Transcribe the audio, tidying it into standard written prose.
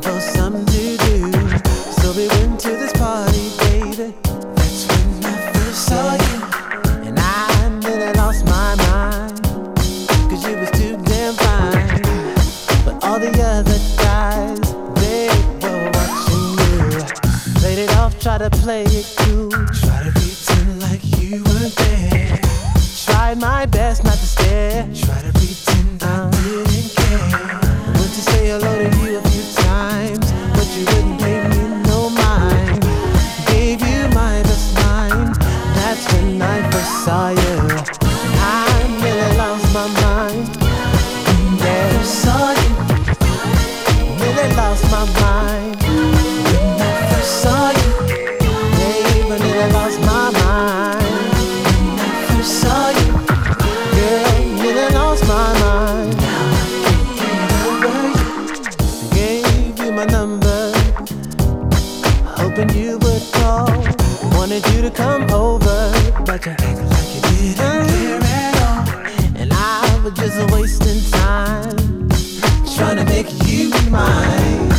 for something to do. So we went to this party, baby. That's when I first saw you. And I nearly lost my mind, 'cause you was too damn fine. But all the other guys, they were watching you. Played it off, try to play it cool, try to pretend like you weren't there. Tried my best not to stare, try to pretend I didn't care. Went to say hello to you a few times, but you wouldn't pay me no mind. Gave you my best line, that's when I first saw you. I nearly lost my mind. Yeah, saw you, nearly lost my mind. When I first saw you, babe, I nearly lost my mind. When I first saw you, girl, nearly lost my mind. Now I can't get over you. Gave you my number, hoping you would call. Wanted you to come over, but you acted like you didn't care at all. And I was just wasting time, trying to make you mine.